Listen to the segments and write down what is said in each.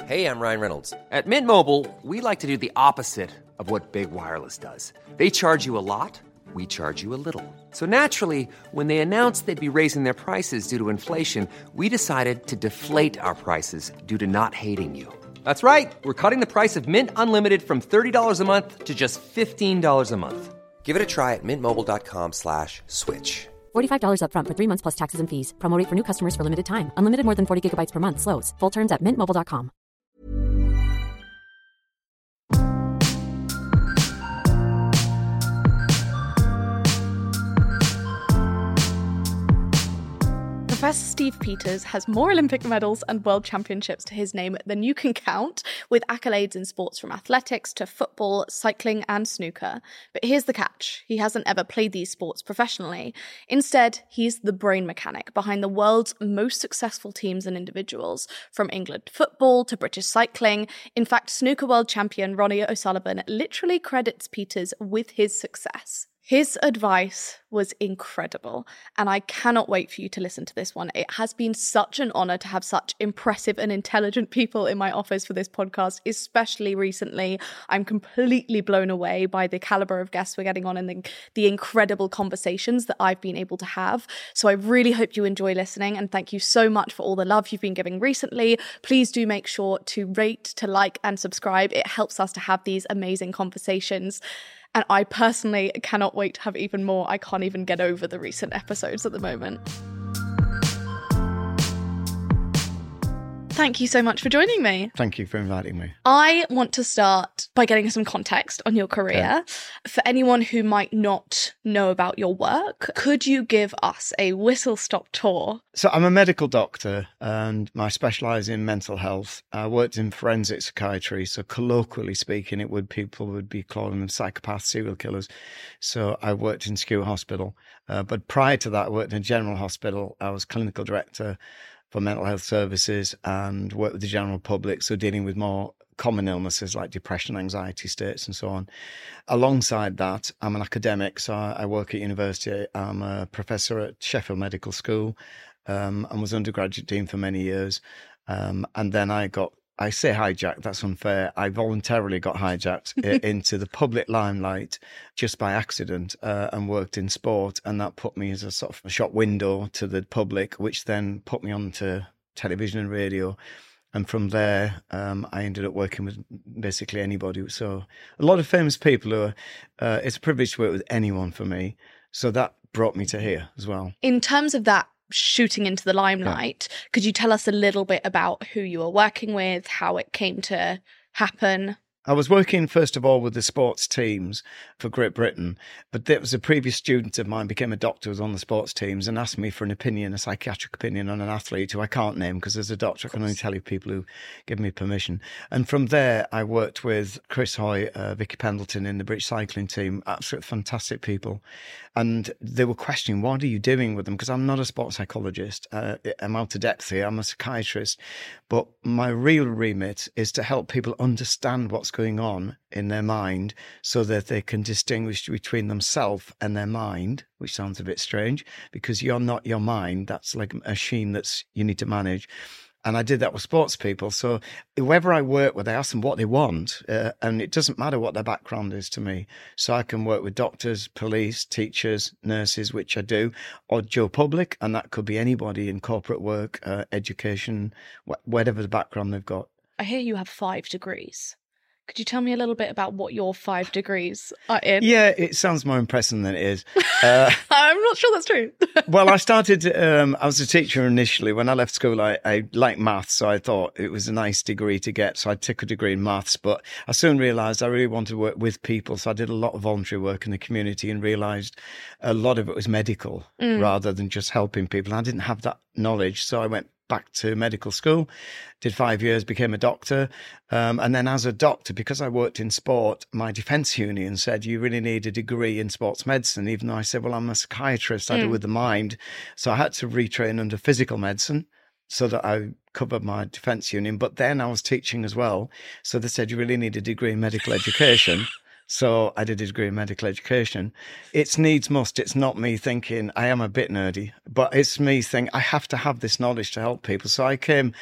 Hey, I'm Ryan Reynolds. At Mint Mobile, we like to do the opposite of what Big Wireless does. They charge you a lot, we charge you a little. So naturally, when they announced they'd be raising their prices due to inflation, we decided to deflate our prices due to not hating you. That's right. We're cutting the price of Mint Unlimited from $30 a month to just $15 a month. Give it a try at mintmobile.com/switch. $45 up front for 3 months plus taxes and fees. Promo rate for new customers for limited time. Unlimited more than 40 gigabytes per month. Slows full terms at mintmobile.com. Professor Steve Peters has more Olympic medals and world championships to his name than you can count, with accolades in sports from athletics to football, cycling and snooker. But here's the catch. He hasn't ever played these sports professionally. Instead, he's the brain mechanic behind the world's most successful teams and individuals, from England football to British cycling. In fact, snooker world champion Ronnie O'Sullivan literally credits Peters with his success. His advice was incredible, and I cannot wait for you to listen to this one. It has been such an honour to have such impressive and intelligent people in my office for this podcast, especially recently. I'm completely blown away by the calibre of guests we're getting on and the incredible conversations that I've been able to have. So I really hope you enjoy listening, and thank you so much for all the love you've been giving recently. Please do make sure to rate, to like and subscribe. It helps us to have these amazing conversations. And I personally cannot wait to have even more. I can't even get over the recent episodes at the moment. Thank you so much for joining me. Thank you for inviting me. I want to start by getting some context on your career. Okay. For anyone who might not know about your work, could you give us a whistle-stop tour? So I'm a medical doctor and I specialise in mental health. I worked in forensic psychiatry, so colloquially speaking, people would be calling them psychopaths, serial killers. So I worked in Skew Hospital. But prior to that, I worked in a general hospital. I was clinical director for mental health services and work with the general public, so dealing with more common illnesses like depression, anxiety states and so on. Alongside that, I'm an academic, so I work at university. I'm a professor at Sheffield Medical School and was undergraduate dean for many years. And then I say hijacked, that's unfair. I voluntarily got hijacked into the public limelight just by accident and worked in sport. And that put me as a sort of a shop window to the public, which then put me onto television and radio. And from there, I ended up working with basically anybody. So a lot of famous people it's a privilege to work with anyone for me. So that brought me to here as well. In terms of that, shooting into the limelight, could you tell us a little bit about who you were working with, how it came to happen? I was working, first of all, with the sports teams for Great Britain, but there was a previous student of mine, became a doctor, was on the sports teams and asked me for an opinion, a psychiatric opinion on an athlete who I can't name because as a doctor I can only tell you people who give me permission. And from there, I worked with Chris Hoy, Vicky Pendleton in the British cycling team, absolutely fantastic people. And they were questioning, what are you doing with them? Because I'm not a sports psychologist. I'm out of depth here. I'm a psychiatrist. But my real remit is to help people understand what's going on in their mind so that they can distinguish between themselves and their mind, which sounds a bit strange because you're not your mind. That's like a machine you need to manage. And I did that with sports people. So whoever I work with, I ask them what they want. And it doesn't matter what their background is to me. So I can work with doctors, police, teachers, nurses, which I do, or Joe Public. And that could be anybody in corporate work, education, whatever the background they've got. I hear you have 5 degrees. Could you tell me a little bit about what your 5 degrees are in? Yeah, it sounds more impressive than it is. I'm not sure that's true. Well, I started, I was a teacher initially. When I left school, I liked maths, so I thought it was a nice degree to get. So I took a degree in maths, but I soon realised I really wanted to work with people. So I did a lot of voluntary work in the community and realised a lot of it was medical rather than just helping people. I didn't have that knowledge, so I went back to medical school, did 5 years, became a doctor. And then as a doctor, because I worked in sport, my defence union said, you really need a degree in sports medicine, even though I said, well, I'm a psychiatrist, I do with the mind. So I had to retrain under physical medicine so that I covered my defence union. But then I was teaching as well. So they said, you really need a degree in medical education. So I did a degree in medical education. It's needs must. It's not me thinking, I am a bit nerdy, but it's me thinking I have to have this knowledge to help people. So I came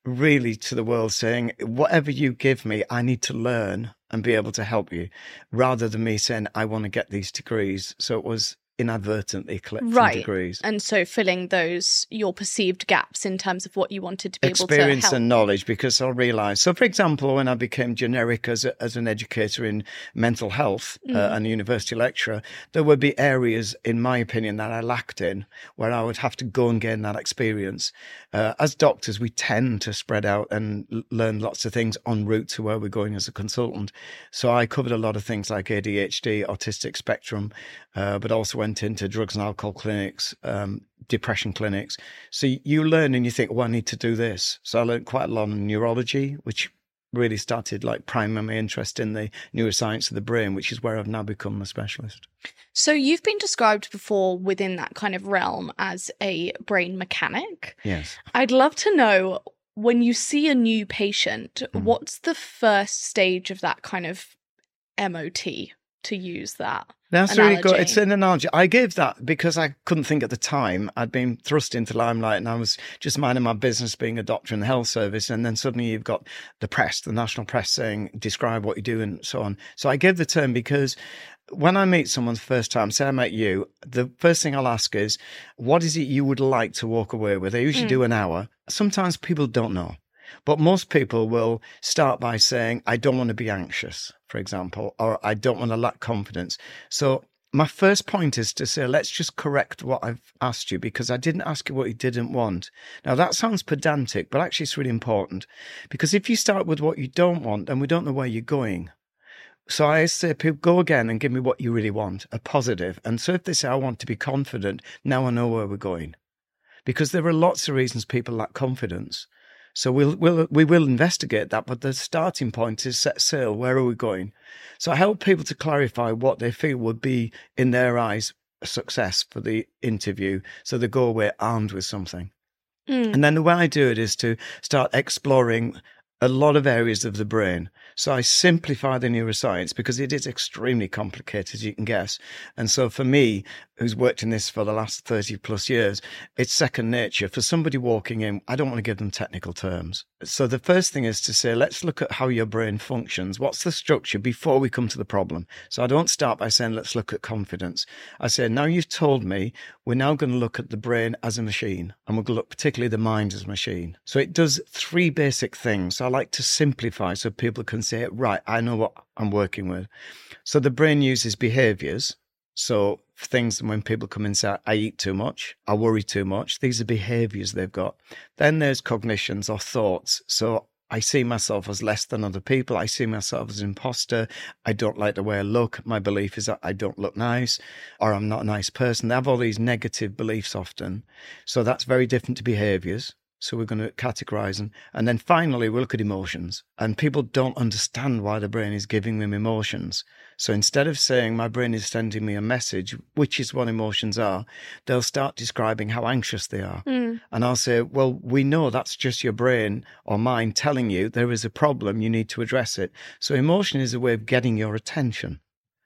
really to the world saying, whatever you give me, I need to learn and be able to help you, rather than me saying, I want to get these degrees. So it was inadvertently collecting degrees. And so filling those, your perceived gaps in terms of what you wanted to be able to help. Experience and knowledge, because I realised. So, for example, when I became generic as an educator in mental health and a university lecturer, there would be areas, in my opinion, that I lacked in, where I would have to go and gain that experience. As doctors, we tend to spread out and learn lots of things en route to where we're going as a consultant. So I covered a lot of things like ADHD, autistic spectrum, but also went into drugs and alcohol clinics, depression clinics. So you learn and you think, well, I need to do this. So I learned quite a lot on neurology, which really started like priming my interest in the neuroscience of the brain, which is where I've now become a specialist. So you've been described before within that kind of realm as a brain mechanic. Yes. I'd love to know, when you see a new patient, what's the first stage of that kind of MOT, to use that? That's analogy? really good. It's an analogy. I gave that because I couldn't think at the time. I'd been thrust into limelight and I was just minding my business, being a doctor in the health service. And then suddenly you've got the press, the national press saying, describe what you do and so on. So I gave the term because when I meet someone the first time, say I met you, the first thing I'll ask is, what is it you would like to walk away with? I usually do an hour. Sometimes people don't know. But most people will start by saying, I don't want to be anxious, for example, or I don't want to lack confidence. So my first point is to say, let's just correct what I've asked you, because I didn't ask you what you didn't want. Now, that sounds pedantic, but actually it's really important, because if you start with what you don't want, then we don't know where you're going. So I say, people, go again and give me what you really want, a positive. And so if they say, I want to be confident, now I know where we're going. Because there are lots of reasons people lack confidence. So we will investigate that, but the starting point is set sail. Where are we going? So I help people to clarify what they feel would be, in their eyes, a success for the interview. So they go away armed with something. And then the way I do it is to start exploring a lot of areas of the brain. So I simplify the neuroscience because it is extremely complicated, as you can guess. And so for me, who's worked in this for the last 30 plus years, it's second nature. For somebody walking in, I don't want to give them technical terms. So the first thing is to say, let's look at how your brain functions. What's the structure before we come to the problem? So I don't start by saying, let's look at confidence. I say, now you've told me, we're now going to look at the brain as a machine, and we're going to look particularly the mind as a machine. So it does three basic things. I like to simplify so people can say, right, I know what I'm working with. So the brain uses behaviors. So things when people come in and say, I eat too much, I worry too much, these are behaviors they've got. Then there's cognitions or thoughts. So I see myself as less than other people. I see myself as an imposter. I don't like the way I look. My belief is that I don't look nice, or I'm not a nice person. They have all these negative beliefs often. So that's very different to behaviors. So we're going to categorize them. And then finally, we look at emotions. And people don't understand why the brain is giving them emotions. So instead of saying my brain is sending me a message, which is what emotions are, they'll start describing how anxious they are. And I'll say, well, we know that's just your brain or mind telling you there is a problem, you need to address it. So emotion is a way of getting your attention.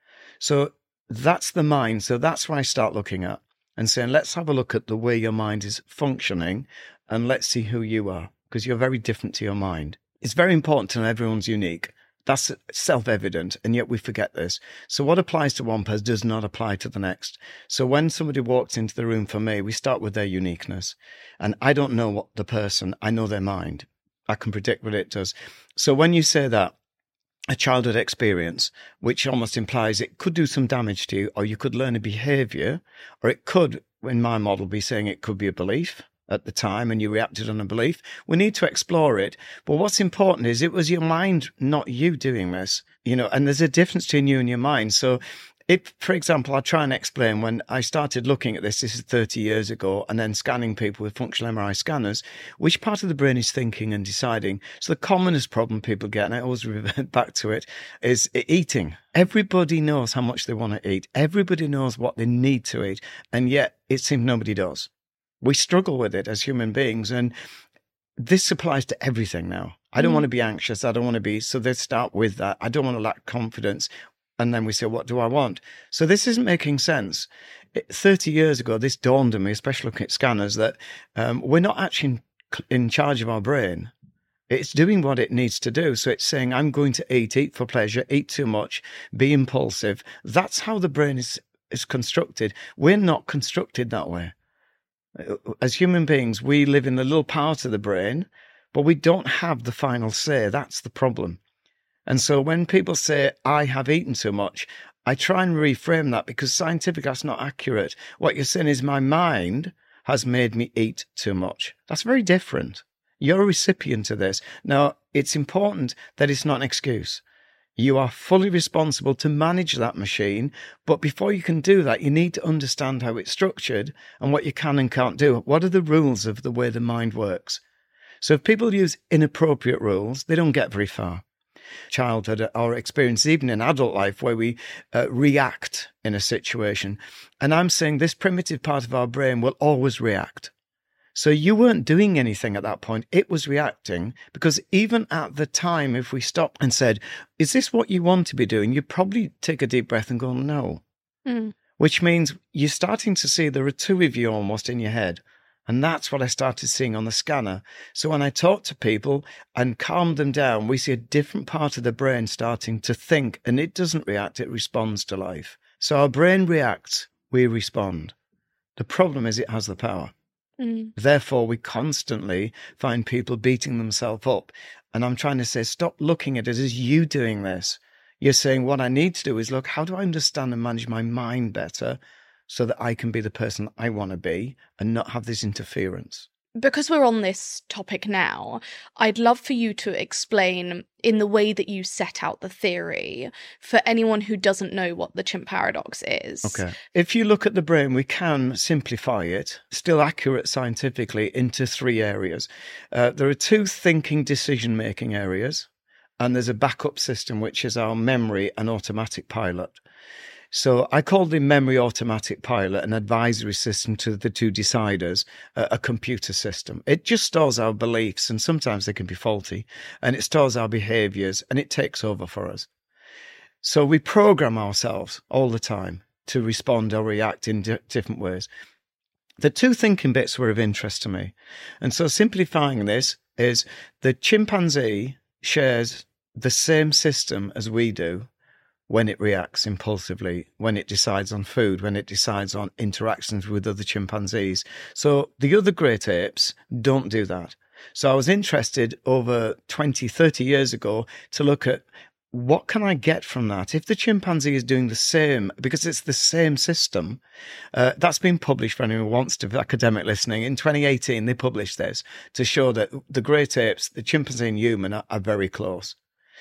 So that's the mind. So that's what I start looking at and saying, let's have a look at the way your mind is functioning. And let's see who you are, because you're very different to your mind. It's very important to know everyone's unique. That's self-evident, and yet we forget this. So what applies to one person does not apply to the next. So when somebody walks into the room for me, we start with their uniqueness. And I don't know what the person, I know their mind. I can predict what it does. So when you say that, a childhood experience, which almost implies it could do some damage to you, or you could learn a behavior, or it could, in my model, be saying it could be a belief at the time and you reacted on a belief. We need to explore it. But what's important is it was your mind, not you doing this, and there's a difference between you and your mind. So if, for example, I try and explain when I started looking at this is 30 years ago, and then scanning people with functional MRI scanners, which part of the brain is thinking and deciding. So the commonest problem people get, and I always revert back to it, is eating. Everybody knows how much they want to eat. Everybody knows what they need to eat. And yet it seems nobody does. We struggle with it as human beings, and this applies to everything now. I don't want to be anxious. I don't want to be, so they start with that. I don't want to lack confidence. And then we say, what do I want? So this isn't making sense. 30 years ago, this dawned on me, especially looking at scanners, that we're not actually in charge of our brain. It's doing what it needs to do. So it's saying, I'm going to eat for pleasure, eat too much, be impulsive. That's how the brain is constructed. We're not constructed that way. As human beings, we live in a little part of the brain, but we don't have the final say. That's the problem. And so when people say, I have eaten too much, I try and reframe that, because scientifically that's not accurate. What you're saying is, my mind has made me eat too much. That's very different. You're a recipient of this. Now, it's important that it's not an excuse. You are fully responsible to manage that machine. But before you can do that, you need to understand how it's structured and what you can and can't do. What are the rules of the way the mind works? So if people use inappropriate rules, they don't get very far. Childhood or experience, even in adult life, where we react in a situation. And I'm saying this primitive part of our brain will always react. So you weren't doing anything at that point. It was reacting, because even at the time, if we stopped and said, is this what you want to be doing? You'd probably take a deep breath and go, no. Which means you're starting to see there are two of you almost in your head. And that's what I started seeing on the scanner. So when I talk to people and calm them down, we see a different part of the brain starting to think, and it doesn't react, it responds to life. So our brain reacts, we respond. The problem is it has the power. Therefore, we constantly find people beating themselves up. And I'm trying to say, stop looking at it as you doing this. You're saying, what I need to do is look, how do I understand and manage my mind better so that I can be the person I want to be and not have this interference? Because we're on this topic now, I'd love for you to explain in the way that you set out the theory for anyone who doesn't know what the chimp paradox is. Okay. If you look at the brain, we can simplify it, still accurate scientifically, into three areas. There are two thinking, decision-making areas, and there's a backup system, which is our memory and automatic pilot. So I call the memory automatic pilot an advisory system to the two deciders, a computer system. It just stores our beliefs, and sometimes they can be faulty, and it stores our behaviors, and it takes over for us. So we program ourselves all the time to respond or react in different ways. The two thinking bits were of interest to me. And so simplifying this is the chimpanzee shares the same system as we do when it reacts impulsively, when it decides on food, when it decides on interactions with other chimpanzees. So the other great apes don't do that. So I was interested over 20, 30 years ago to look at what can I get from that? If the chimpanzee is doing the same, because it's the same system, that's been published for anyone who wants to, academic listening. In 2018, they published this to show that the great apes, the chimpanzee and human, are very close.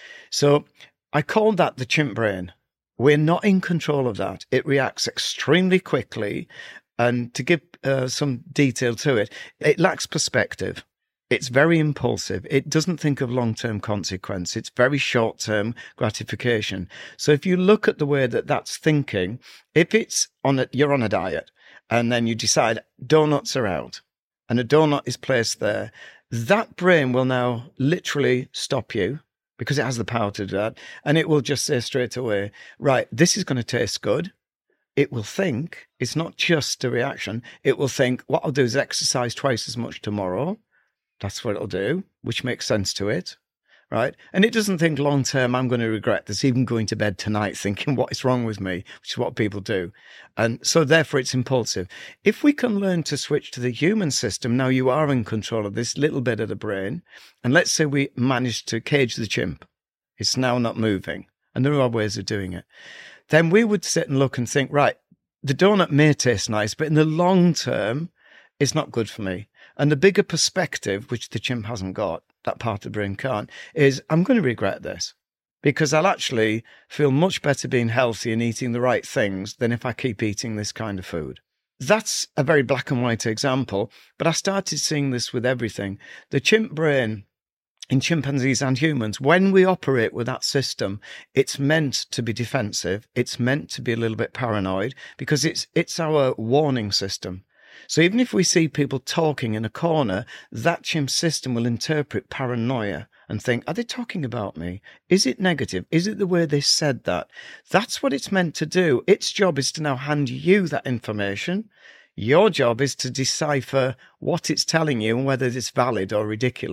So I called that the chimp brain. We're not in control of that. It reacts extremely quickly. And to give some detail to it, it lacks perspective. It's very impulsive. It doesn't think of long-term consequence. It's very short-term gratification. So if you look at the way that that's thinking, if it's you're on a diet and then you decide donuts are out and a donut is placed there, that brain will now literally stop you, because it has the power to do that. And it will just say straight away, right, this is going to taste good. It will think, it's not just a reaction. It will think, what I'll do is exercise twice as much tomorrow. That's what it'll do, which makes sense to it, right? And it doesn't think long term, I'm going to regret this, even going to bed tonight thinking what is wrong with me, which is what people do. And so therefore it's impulsive. If we can learn to switch to the human system, now you are in control of this little bit of the brain. And let's say we manage to cage the chimp. It's now not moving. And there are ways of doing it. Then we would sit and look and think, right, the donut may taste nice, but in the long term, it's not good for me. And the bigger perspective, which the chimp hasn't got, that part of the brain can't, is I'm going to regret this because I'll actually feel much better being healthy and eating the right things than if I keep eating this kind of food. That's a very black and white example, but I started seeing this with everything. The chimp brain in chimpanzees and humans, when we operate with that system, it's meant to be defensive. It's meant to be a little bit paranoid because it's our warning system. So even if we see people talking in a corner, that chimp system will interpret paranoia and think, are they talking about me? Is it negative? Is it the way they said that? That's what it's meant to do. Its job is to now hand you that information. Your job is to decipher what it's telling you and whether it's valid or ridiculous.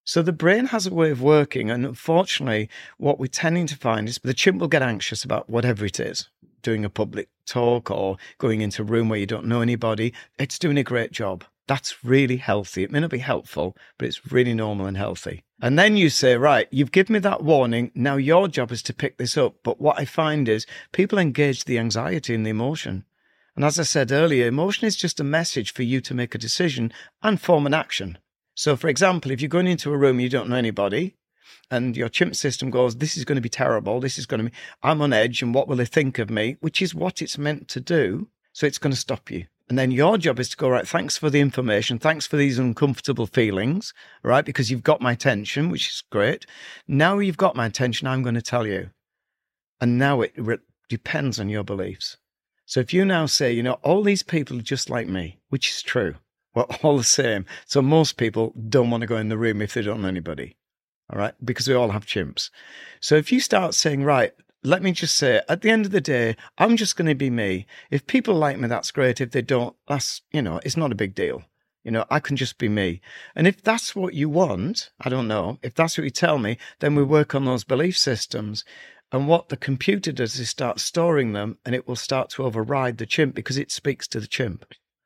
So the brain has a way of working. And unfortunately, what we're tending to find is the chimp will get anxious about whatever it is, doing a public talk or going into a room where you don't know anybody. It's doing a great job. That's really healthy. It may not be helpful, but it's really normal and healthy. And then you say, right, you've given me that warning. Now your job is to pick this up. But what I find is people engage the anxiety and the emotion. And as I said earlier, emotion is just a message for you to make a decision and form an action. So, for example, if you're going into a room you don't know anybody and your chimp system goes, this is going to be terrible, I'm on edge and what will they think of me, which is what it's meant to do. So it's going to stop you. And then your job is to go, right, thanks for the information, thanks for these uncomfortable feelings, right, because you've got my attention, which is great. Now you've got my attention, I'm going to tell you. And now it depends on your beliefs. So if you now say, all these people are just like me, which is true, we're all the same. So most people don't want to go in the room if they don't know anybody, all right? Because we all have chimps. So if you start saying, right, let me just say, at the end of the day, I'm just going to be me. If people like me, that's great. If they don't, that's, it's not a big deal. I can just be me. And if that's what you want, I don't know, if that's what you tell me, then we work on those belief systems. And what the computer does is start storing them, and it will start to override the chimp because it speaks to the chimp.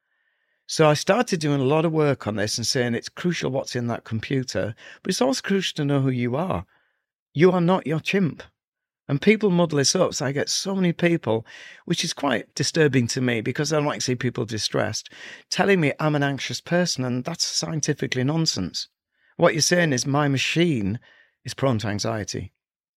So I started doing a lot of work on this and saying it's crucial what's in that computer, but it's also crucial to know who you are. You are not your chimp. And people muddle this up. So I get so many people, which is quite disturbing to me because I don't like to see people distressed, telling me I'm an anxious person, and that's scientifically nonsense. What you're saying is my machine is prone to anxiety.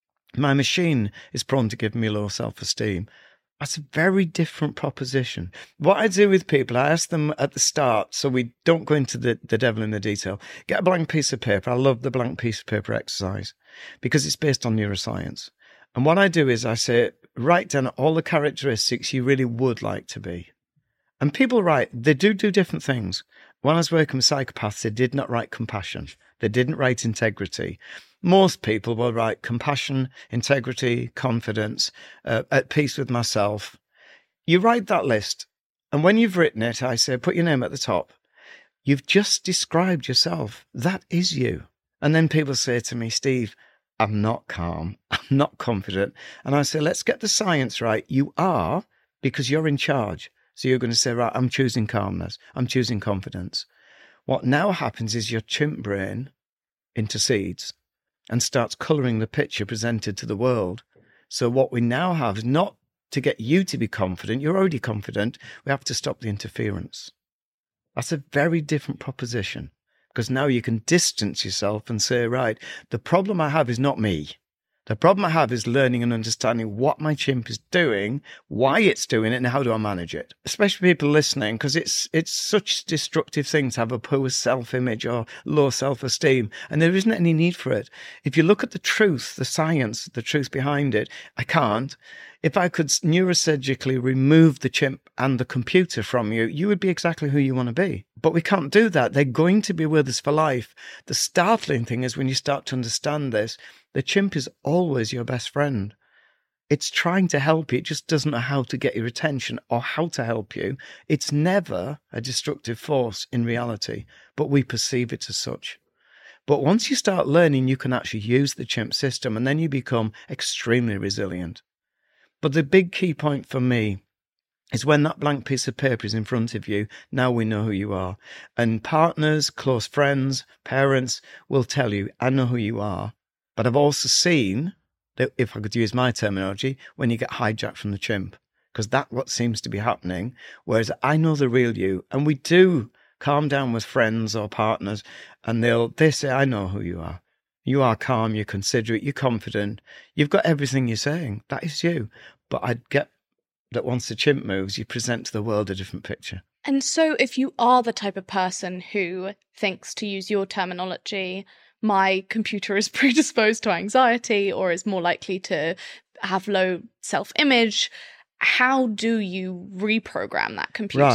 My machine is prone to give me low self-esteem. That's a very different proposition. What I do with people, I ask them at the start, so we don't go into the devil in the detail, get a blank piece of paper. I love the blank piece of paper exercise because it's based on neuroscience. And what I do is I say, write down all the characteristics you really would like to be. And people write, they do different things. When I was working with psychopaths, they did not write compassion. They didn't write integrity. Most people will write compassion, integrity, confidence, at peace with myself. You write that list, and when you've written it, I say, put your name at the top. You've just described yourself. That is you. And then people say to me, Steve, I'm not calm. I'm not confident. And I say, let's get the science right. You are, because you're in charge. So you're going to say, right, I'm choosing calmness. I'm choosing confidence. What now happens is your chimp brain intercedes and starts colouring the picture presented to the world. So what we now have is not to get you to be confident. You're already confident. We have to stop the interference. That's a very different proposition because now you can distance yourself and say, right, the problem I have is not me. The problem I have is learning and understanding what my chimp is doing, why it's doing it, and how do I manage it. Especially people listening, because it's such a destructive thing to have a poor self-image or low self-esteem, and there isn't any need for it. If you look at the truth, the science, the truth behind it, I can't. If I could neurosurgically remove the chimp and the computer from you, you would be exactly who you want to be. But we can't do that. They're going to be with us for life. The startling thing is when you start to understand this, the chimp is always your best friend. It's trying to help you. It just doesn't know how to get your attention or how to help you. It's never a destructive force in reality, but we perceive it as such. But once you start learning, you can actually use the chimp system, and then you become extremely resilient. But the big key point for me is when that blank piece of paper is in front of you, now we know who you are. And partners, close friends, parents will tell you, I know who you are. But I've also seen, that, if I could use my terminology, when you get hijacked from the chimp, because that's what seems to be happening. Whereas I know the real you, and we do calm down with friends or partners, and they say, I know who you are. You are calm, you're considerate, you're confident, you've got everything you're saying. That is you. But I get that once the chimp moves, you present to the world a different picture. And so if you are the type of person who thinks, to use your terminology, my computer is predisposed to anxiety or is more likely to have low self-image, how do you reprogram that computer? Right.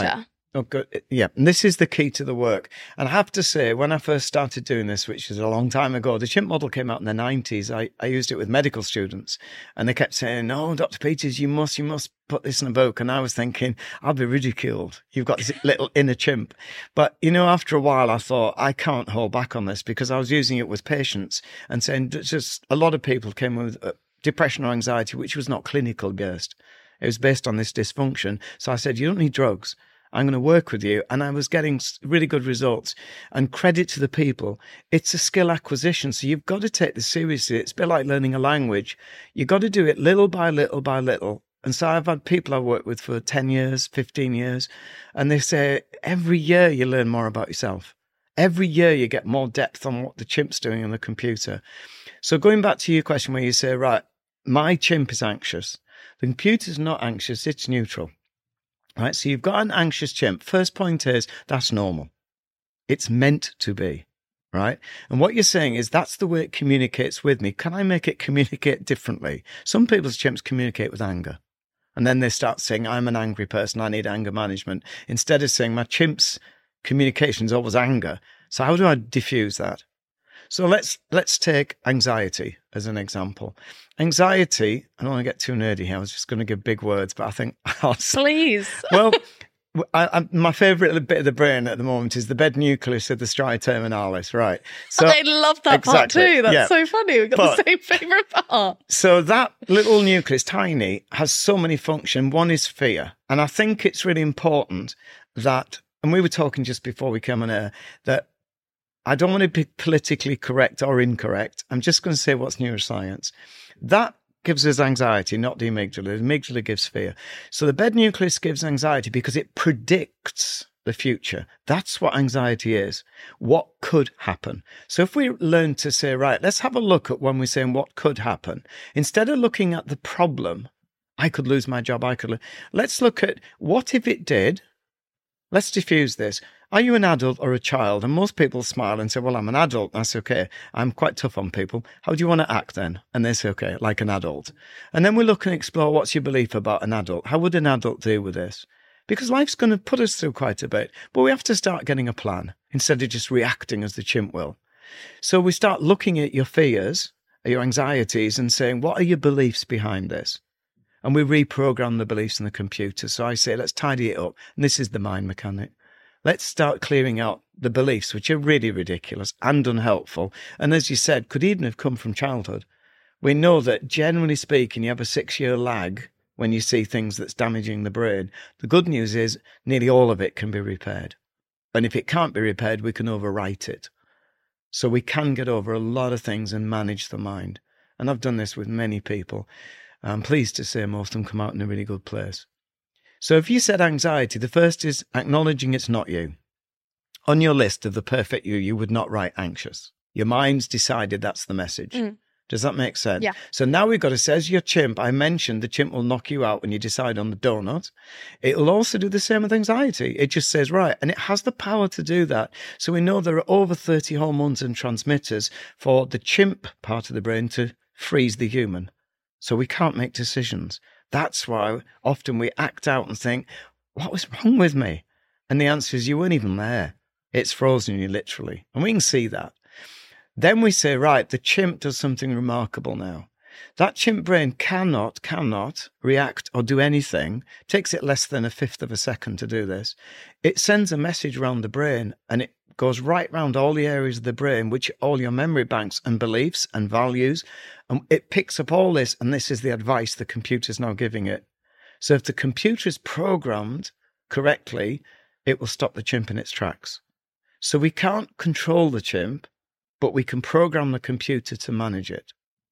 Oh, good. Yeah, and this is the key to the work. And I have to say, when I first started doing this, which is a long time ago, the chimp model came out in the 90s. I used it with medical students, and they kept saying, "No, Dr. Peters, you must put this in a book." And I was thinking, I'll be ridiculed. You've got this little inner chimp. But, after a while, I thought, I can't hold back on this, because I was using it with patients and saying just a lot of people came with depression or anxiety, which was not clinical based. It was based on this dysfunction. So I said, you don't need drugs. I'm going to work with you. And I was getting really good results. And credit to the people. It's a skill acquisition. So you've got to take this seriously. It's a bit like learning a language. You've got to do it little by little by little. And so I've had people I've worked with for 10 years, 15 years. And they say every year you learn more about yourself. Every year you get more depth on what the chimp's doing on the computer. So going back to your question where you say, right, my chimp is anxious. The computer's not anxious. It's neutral. Right, so you've got an anxious chimp. First point is that's normal. It's meant to be, right? And what you're saying is that's the way it communicates with me. Can I make it communicate differently? Some people's chimps communicate with anger. And then they start saying, I'm an angry person. I need anger management. Instead of saying my chimp's communication is always anger. So how do I diffuse that? So let's take anxiety as an example. Anxiety, I don't want to get too nerdy here. I was just going to give big words, but I think I'll... Please. Well, my favourite bit of the brain at the moment is the bed nucleus of the striatum terminalis, right? So I love that part too. That's so funny. We've got the same favourite part. So that little nucleus, tiny, has so many functions. One is fear. And I think it's really important that, and we were talking just before we came on air, that I don't want to be politically correct or incorrect. I'm just going to say what's neuroscience. That gives us anxiety, not the amygdala. The amygdala gives fear. So the bed nucleus gives anxiety because it predicts the future. That's what anxiety is. What could happen? So if we learn to say, right, let's have a look at when we're saying what could happen. Instead of looking at the problem, I could lose my job, let's look at what if it did. Let's diffuse this. Are you an adult or a child? And most people smile and say, well, I'm an adult. That's okay. I'm quite tough on people. How do you want to act then? And they say, okay, like an adult. And then we look and explore what's your belief about an adult? How would an adult deal with this? Because life's going to put us through quite a bit. But we have to start getting a plan instead of just reacting as the chimp will. So we start looking at your fears, your anxieties, and saying, what are your beliefs behind this? And we reprogram the beliefs in the computer. So I say, let's tidy it up. And this is the mind mechanic. Let's start clearing out the beliefs, which are really ridiculous and unhelpful. And as you said, could even have come from childhood. We know that generally speaking, you have a 6-year lag when you see things that's damaging the brain. The good news is nearly all of it can be repaired. And if it can't be repaired, we can overwrite it. So we can get over a lot of things and manage the mind. And I've done this with many people. I'm pleased to say most of them come out in a really good place. So if you said anxiety, the first is acknowledging it's not you. On your list of the perfect you would not write anxious. Your mind's decided that's the message. Does that make sense? Yeah. So now we've got to say, as your chimp, I mentioned the chimp will knock you out when you decide on the donut. It'll also do the same with anxiety. It just says, right, and it has the power to do that. So we know there are over 30 hormones and transmitters for the chimp part of the brain to freeze the human. So we can't make decisions. That's why often we act out and think, what was wrong with me? And the answer is you weren't even there. It's frozen you literally. And we can see that. Then we say, right, the chimp does something remarkable now. That chimp brain cannot react or do anything. It takes it less than 1/5 of a second to do this. It sends a message around the brain and it goes right round all the areas of the brain, which all your memory banks and beliefs and values. And it picks up all this, and this is the advice the computer's now giving it. So if the computer is programmed correctly, it will stop the chimp in its tracks. So we can't control the chimp, but we can program the computer to manage it.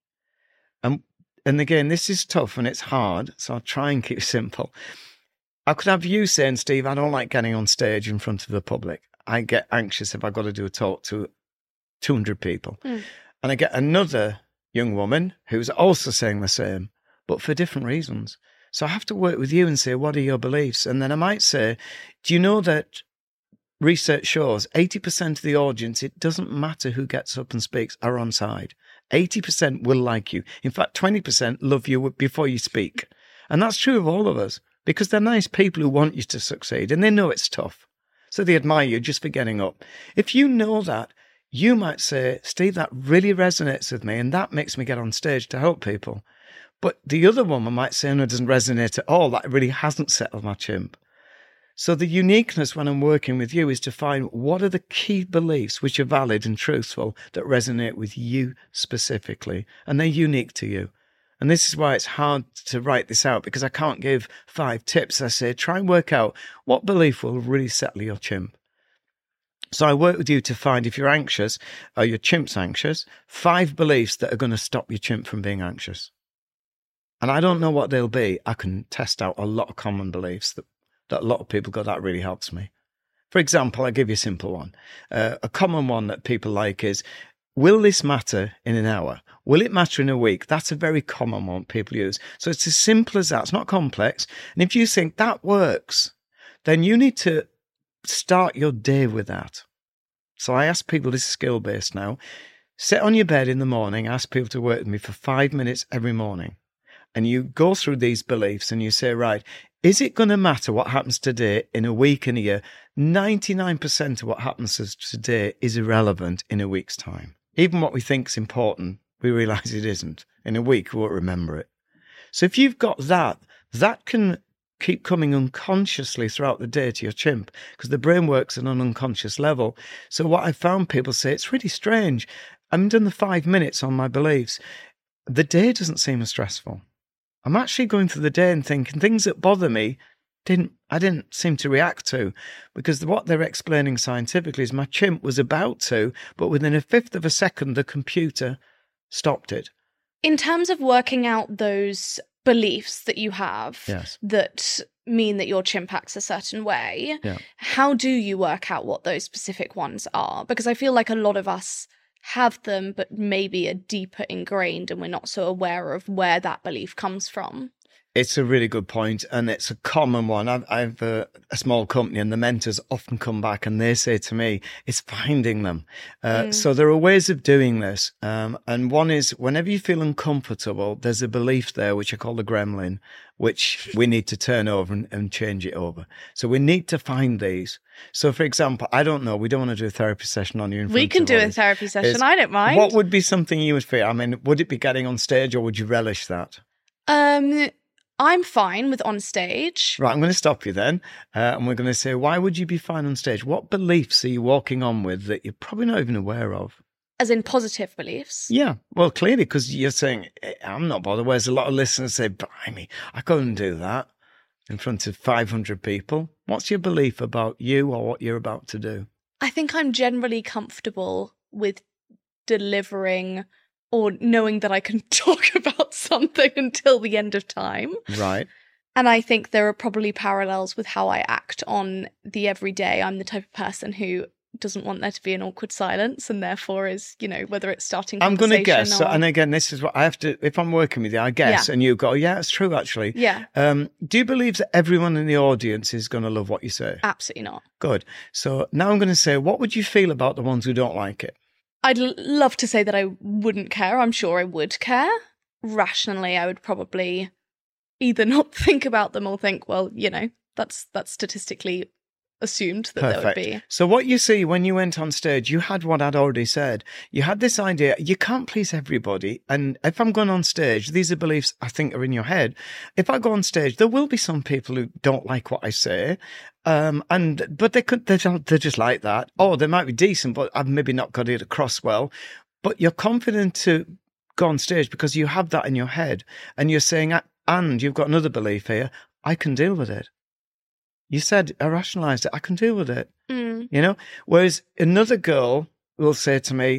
And again, this is tough and it's hard, so I'll try and keep it simple. I could have you saying, Steve, I don't like getting on stage in front of the public. I get anxious if I've got to do a talk to 200 people. And I get another young woman who's also saying the same, but for different reasons. So I have to work with you and say, what are your beliefs? And then I might say, do you know that research shows 80% of the audience, it doesn't matter who gets up and speaks, are on side. 80% will like you. In fact, 20% love you before you speak. And that's true of all of us. because they're nice people who want you to succeed and they know it's tough. So they admire you just for getting up. If you know that, you might say, Steve, that really resonates with me and that makes me get on stage to help people. But the other woman might say, no, it doesn't resonate at all. That really hasn't settled my chimp. So the uniqueness when I'm working with you is to find what are the key beliefs which are valid and truthful that resonate with you specifically, and they're unique to you. And this is why it's hard to write this out, because I can't give 5 tips. I say, try and work out what belief will really settle your chimp. So I work with you to find, if you're anxious or your chimp's anxious, 5 beliefs that are going to stop your chimp from being anxious. And I don't know what they'll be. I can test out a lot of common beliefs that a lot of people go, that really helps me. For example, I'll give you a simple one. A common one that people like is, will this matter in an hour? Will it matter in a week? That's a very common one people use. So it's as simple as that. It's not complex. And if you think that works, then you need to start your day with that. So I ask people, this is skill-based now, sit on your bed in the morning, ask people to work with me for 5 minutes every morning. And you go through these beliefs and you say, right, is it going to matter what happens today in a week, in a year? 99% of what happens today is irrelevant in a week's time. Even what we think is important, we realize it isn't. In a week, we won't remember it. So if you've got that, that can keep coming unconsciously throughout the day to your chimp, because the brain works on an unconscious level. So what I found people say, it's really strange. I'm done the 5 minutes on my beliefs. The day doesn't seem as stressful. I'm actually going through the day and thinking things that bother me I didn't seem to react to, because what they're explaining scientifically is my chimp was about to, but within a 1/5 of a second, the computer stopped it. In terms of working out those beliefs that you have that mean that your chimp acts a certain way, how do you work out what those specific ones are? Because I feel like a lot of us have them, but maybe are deeper ingrained and we're not so aware of where that belief comes from. It's a really good point, and it's a common one. I've a small company, and the mentors often come back and they say to me, it's finding them. So there are ways of doing this. And one is, whenever you feel uncomfortable, there's a belief there, which I call the gremlin, which we need to turn over and change it over. So we need to find these. So, for example, I don't know, we don't want to do a therapy session on you. We can do a therapy session, I don't mind. What would be something you would feel? I mean, would it be getting on stage, or would you relish that? I'm fine with on stage. Right, I'm going to stop you then. And we're going to say, why would you be fine on stage? What beliefs are you walking on with that you're probably not even aware of? As in positive beliefs? Yeah, well, clearly, because you're saying, I'm not bothered. Whereas a lot of listeners say, blimey, I couldn't do that in front of 500 people. What's your belief about you or what you're about to do? I think I'm generally comfortable with delivering or knowing that I can talk about something until the end of time. Right. And I think there are probably parallels with how I act on the everyday. I'm the type of person who doesn't want there to be an awkward silence, and therefore is, whether it's starting conversation. I'm going to guess. And again, this is what I have to, if I'm working with you, I guess, and you go, yeah, it's true, actually. Yeah. Do you believe that everyone in the audience is going to love what you say? Absolutely not. Good. So now I'm going to say, what would you feel about the ones who don't like it? I'd love to say that I wouldn't care. I'm sure I would care. Rationally, I would probably either not think about them or think, well, that's statistically assumed that there would be. So what you see when you went on stage, you had what I'd already said. You had this idea, you can't please everybody. And if I'm going on stage, these are beliefs I think are in your head. If I go on stage, there will be some people who don't like what I say. But they're just like that. Or they might be decent, but I've maybe not got it across well. But you're confident to go on stage because you have that in your head. And you're saying, and you've got another belief here, I can deal with it. You said, I rationalised it, I can deal with it. Whereas another girl will say to me,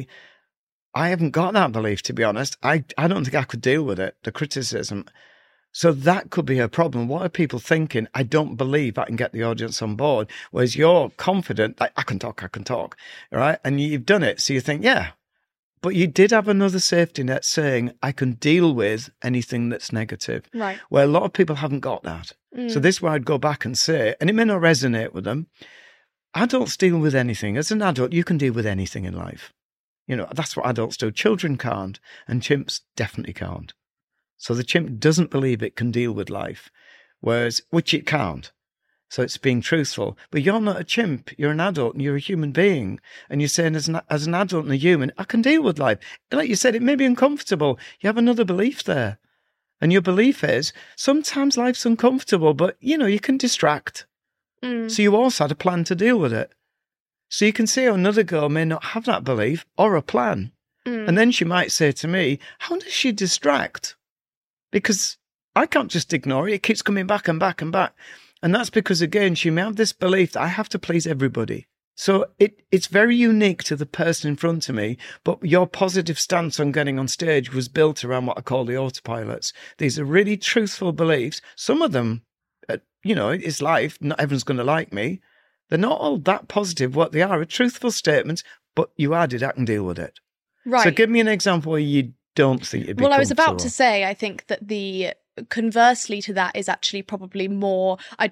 I haven't got that belief, to be honest. I don't think I could deal with it, the criticism. So that could be her problem. What are people thinking? I don't believe I can get the audience on board. Whereas you're confident, like, I can talk, right? And you've done it. So you think, yeah. But you did have another safety net saying, I can deal with anything that's negative. Right. Where a lot of people haven't got that. So this is where I'd go back and say, and it may not resonate with them, adults deal with anything. As an adult, you can deal with anything in life. That's what adults do. Children can't, and chimps definitely can't. So the chimp doesn't believe it can deal with life. whereas, which it can't. So it's being truthful. But you're not a chimp. You're an adult and you're a human being. And you're saying, as an adult and a human, I can deal with life. Like you said, it may be uncomfortable. You have another belief there. And your belief is, sometimes life's uncomfortable, but, you can distract. So you also had a plan to deal with it. So you can see how another girl may not have that belief or a plan. And then she might say to me, how does she distract? Because I can't just ignore it. It keeps coming back and back and back. And that's because, again, she may have this belief that I have to please everybody. So it's very unique to the person in front of me, but your positive stance on getting on stage was built around what I call the autopilots. These are really truthful beliefs. Some of them, it's life. Not everyone's going to like me. They're not all that positive. What they are truthful statements, but you added, I can deal with it. Right. So give me an example where you don't think you'd be Well, I was about comfortable. to say, I think that the conversely to that is actually probably more, I'm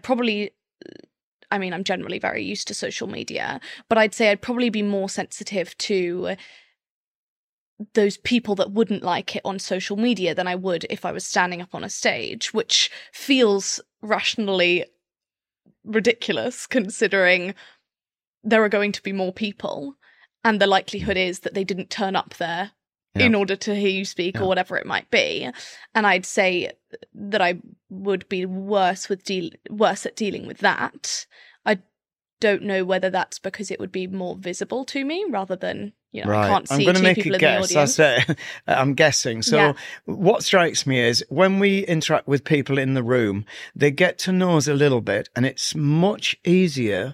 generally very used to social media, but I'd say I'd probably be more sensitive to those people that wouldn't like it on social media than I would if I was standing up on a stage, which feels rationally ridiculous considering there are going to be more people and the likelihood is that they didn't turn up there in order to hear you speak or whatever it might be. And I'd say that I would be worse at dealing with that. I don't know whether that's because it would be more visible to me rather than, right. I can't see I'm two make people a in guess. the audience. That's it. I'm guessing. So what strikes me is when we interact with people in the room, they get to know us a little bit, and it's much easier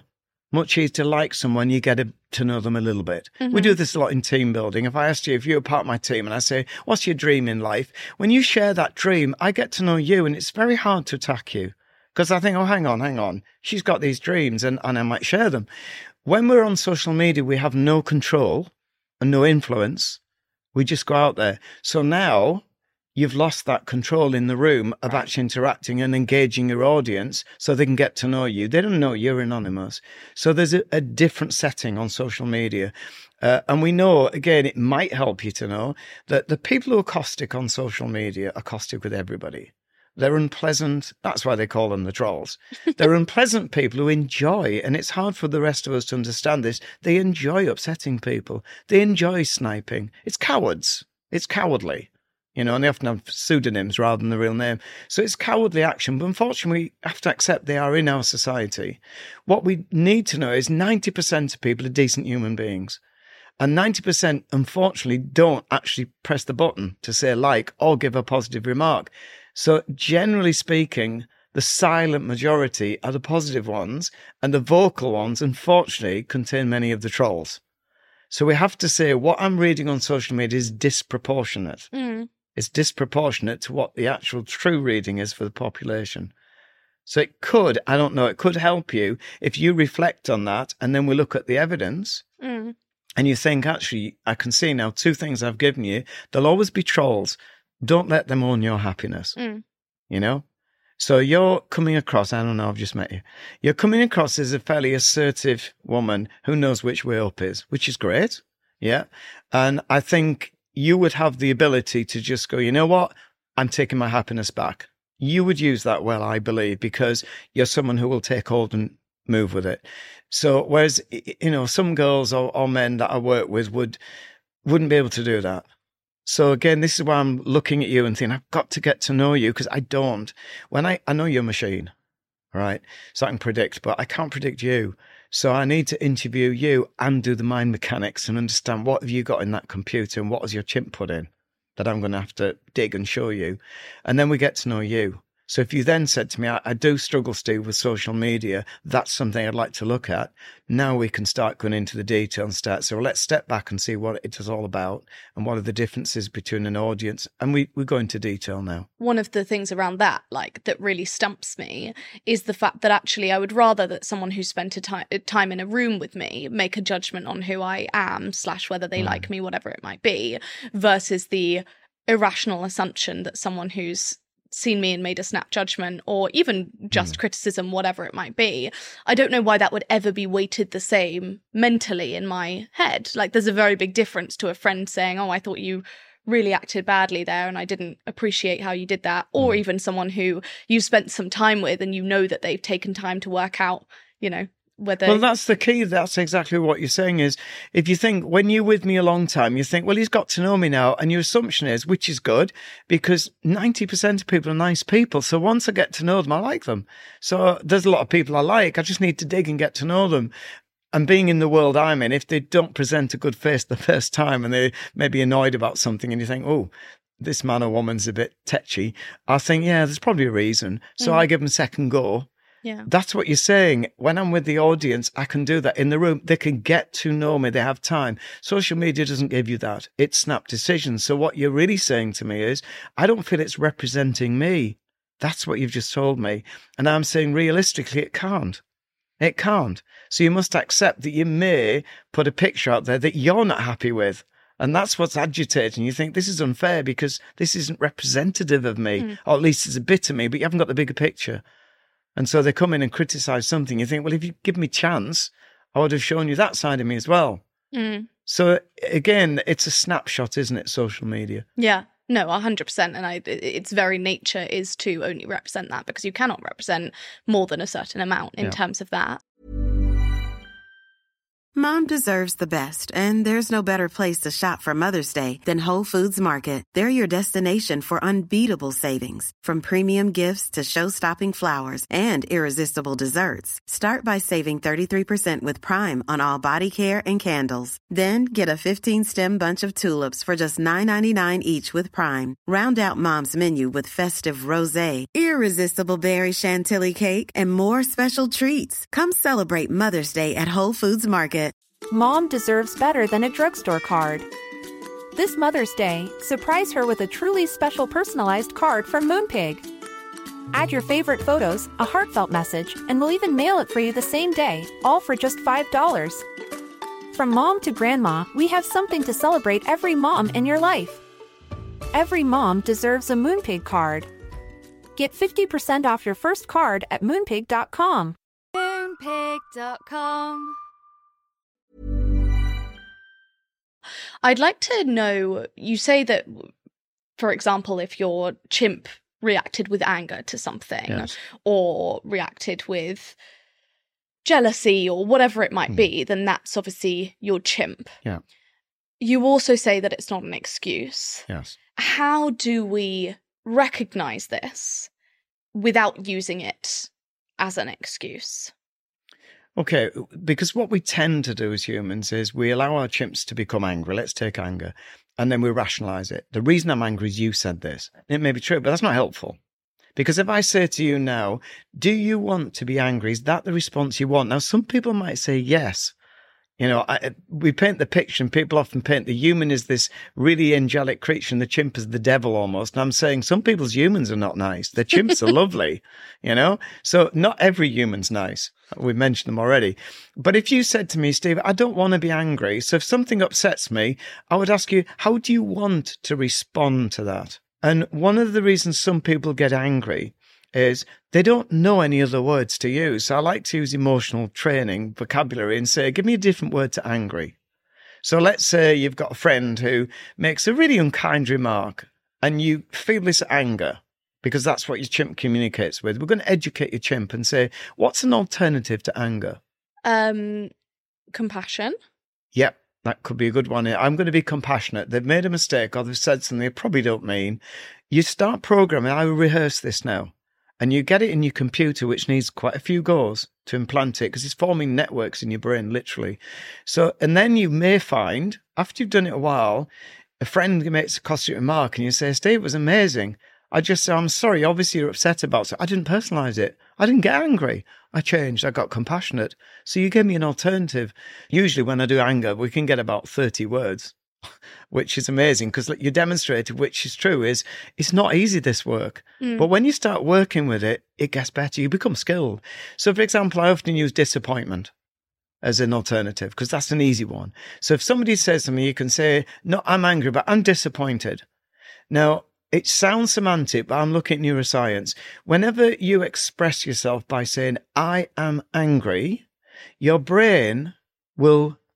to like someone, you get to know them a little bit. We do this a lot in team building. If I asked you if you're part of my team and I say, what's your dream in life? When you share that dream, I get to know you, and it's very hard to attack you because I think, oh, hang on. She's got these dreams and I might share them. When we're on social media, we have no control and no influence. We just go out there. So now you've lost that control in the room of actually interacting and engaging your audience so they can get to know you. They don't know you're anonymous. So there's a different setting on social media. And we know, again, it might help you to know that the people who are caustic on social media are caustic with everybody. They're unpleasant. That's why they call them the trolls. They're unpleasant people who enjoy, and it's hard for the rest of us to understand this, they enjoy upsetting people. They enjoy sniping. It's cowards. It's cowardly. And they often have pseudonyms rather than the real name. So it's cowardly action, but unfortunately we have to accept they are in our society. What we need to know is 90% of people are decent human beings. And 90%, unfortunately, don't actually press the button to say like or give a positive remark. So generally speaking, the silent majority are the positive ones, and the vocal ones, unfortunately, contain many of the trolls. So we have to say what I'm reading on social media is disproportionate. It's disproportionate to what the actual true reading is for the population. So it could help you if you reflect on that and then we look at the evidence and you think, actually, I can see now 2 things I've given you. There'll always be trolls. Don't let them own your happiness, So you're coming across, I don't know, I've just met you. You're coming across as a fairly assertive woman who knows which way up is, which is great. Yeah. And I think you would have the ability to just go, you know what? I'm taking my happiness back. You would use that well, I believe, because you're someone who will take hold and move with it. So whereas, some girls or men that I work with wouldn't be able to do that. So again, this is why I'm looking at you and thinking, I've got to get to know you because I don't. When I know you're a machine, right? So I can predict, but I can't predict you. So I need to interview you and do the mind mechanics and understand what have you got in that computer and what has your chimp put in that I'm going to have to dig and show you. And then we get to know you. So if you then said to me, I do struggle, Steve, with social media, that's something I'd like to look at. Now we can start going into the detail and so let's step back and see what it is all about and what are the differences between an audience. And we go into detail now. One of the things around that, that really stumps me is the fact that actually I would rather that someone who spent time in a room with me make a judgment on who I am / whether they like me, whatever it might be, versus the irrational assumption that someone who's seen me and made a snap judgment or even just criticism, whatever it might be. I don't know why that would ever be weighted the same mentally in my head. There's a very big difference to a friend saying, oh, I thought you really acted badly there and I didn't appreciate how you did that, or even someone who you spent some time with and you know that they've taken time to work out, whether... Well, that's the key. That's exactly what you're saying is, if you think, when you're with me a long time, you think, well, he's got to know me now. And your assumption is, which is good, because 90% of people are nice people. So once I get to know them, I like them. So there's a lot of people I like. I just need to dig and get to know them. And being in the world I'm in, if they don't present a good face the first time and they may be annoyed about something and you think, oh, this man or woman's a bit tetchy, I think, yeah, there's probably a reason. So I give them a second go. Yeah. That's what you're saying. When I'm with the audience, I can do that in the room. They can get to know me. They have time. Social media doesn't give you that. It's snap decisions. So what you're really saying to me is, I don't feel it's representing me. That's what you've just told me. And I'm saying realistically, it can't. It can't. So you must accept that you may put a picture out there that you're not happy with. And that's what's agitating. You think this is unfair because this isn't representative of me, or at least it's a bit of me, but you haven't got the bigger picture. And so they come in and criticize something. You think, well, if you give me a chance, I would have shown you that side of me as well. So again, it's a snapshot, isn't it, social media? Yeah, no, 100%. And its very nature is to only represent that, because you cannot represent more than a certain amount in terms of that. Mom deserves the best, and there's no better place to shop for Mother's Day than Whole Foods Market. They're your destination for unbeatable savings, from premium gifts to show-stopping flowers and irresistible desserts. Start by saving 33% with Prime on all body care and candles. Then get a 15-stem bunch of tulips for just $9.99 each with Prime. Round out Mom's menu with festive rosé, irresistible berry chantilly cake, and more special treats. Come celebrate Mother's Day at Whole Foods Market. Mom deserves better than a drugstore card. This Mother's Day, surprise her with a truly special personalized card from Moonpig. Add your favorite photos, a heartfelt message, and we'll even mail it for you the same day, all for just $5. From mom to grandma, we have something to celebrate every mom in your life. Every mom deserves a Moonpig card. Get 50% off your first card at Moonpig.com. Moonpig.com. I'd like to know, you say that, for example, if your chimp reacted with anger to something, or reacted with jealousy or whatever it might be, then that's obviously your chimp. Yeah. You also say that it's not an excuse. Yes. How do we recognize this without using it as an excuse? Okay, because what we tend to do as humans is we allow our chimps to become angry. Let's take anger. And then we rationalize it. The reason I'm angry is you said this. It may be true, but that's not helpful. Because if I say to you now, do you want to be angry? Is that the response you want? Now, some people might say yes. You know, we paint the picture, and people often paint the human as this really angelic creature and the chimp as the devil almost. And I'm saying some people's humans are not nice. Their chimps are lovely, you know? So not every human's nice. We've mentioned them already. But if you said to me, Steve, I don't want to be angry. So if something upsets me, I would ask you, how do you want to respond to that? And one of the reasons some people get angry is they don't know any other words to use. So I like to use emotional training vocabulary and say, give me a different word to angry. So let's say you've got a friend who makes a really unkind remark and you feel this anger because that's what your chimp communicates with. We're going to educate your chimp and say, what's an alternative to anger? Compassion. Yep. That could be a good one. I'm going to be compassionate. They've made a mistake or they've said something they probably don't mean. You start programming. I will rehearse this now. And you get it in your computer, which needs quite a few goes to implant it because it's forming networks in your brain, literally. So, and then you may find, after you've done it a while, a friend makes a caustic remark and you say, Steve, it was amazing. I just say, I'm sorry, obviously you're upset about it. I didn't personalize it. I didn't get angry. I changed. I got compassionate. So you gave me an alternative. Usually when I do anger, we can get about 30 words, which is amazing because you demonstrated, which is true, is it's not easy, this work. But when you start working with it, it gets better. You become skilled. So, for example, I often use disappointment as an alternative because that's an easy one. So if somebody says to me, you can say, no, I'm angry, but I'm disappointed. Now, it sounds semantic, but I'm looking at neuroscience. Whenever you express yourself by saying, I am angry, your brain will